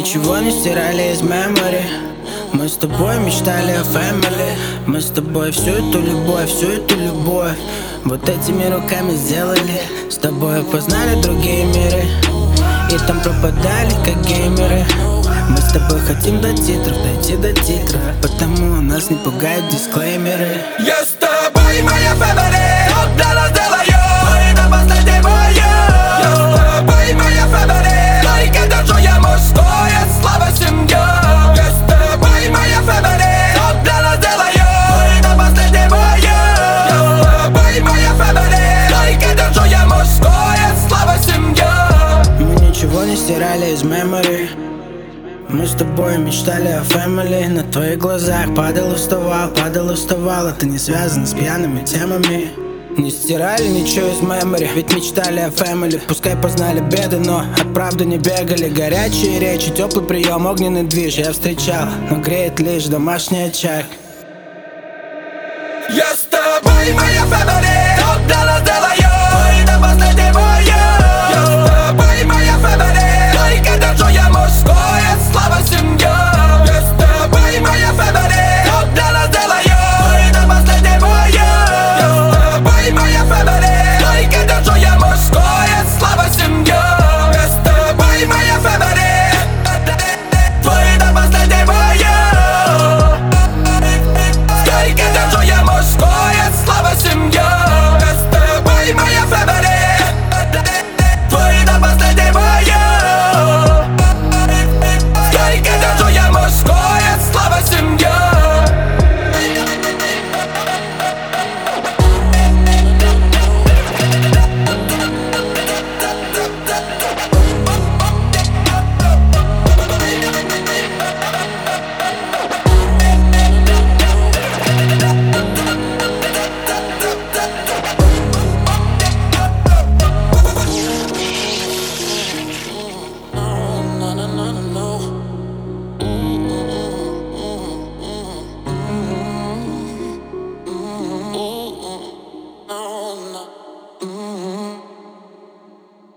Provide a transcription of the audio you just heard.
ничего не стирали из мемори. Мы с тобой мечтали о family. Мы с тобой всю эту любовь вот этими руками сделали. С тобой познали другие миры и там пропадали как геймеры. Мы с тобой хотим до титров, дойти до титров, потому нас не пугают дисклеймеры. Я с тобой, моя family, для нас делаю мы до последнего я. Я с тобой, моя family, только держу я мужское слово семья. Я с тобой, моя family, для нас делаю мы до последнего я. Я с тобой, моя family, только держу я мужское слово семья. Мы ничего не стирали из мемори. Мы с тобой мечтали о family. На твоих глазах падал и вставал, это не связано с пьяными темами. Не стирали ничего из мемори, ведь мечтали о family. Пускай познали беды, но от правды не бегали. Горячие речи, теплый прием, огненный движ я встречал, но греет лишь домашний очаг. Я с тобой, моя family, для нас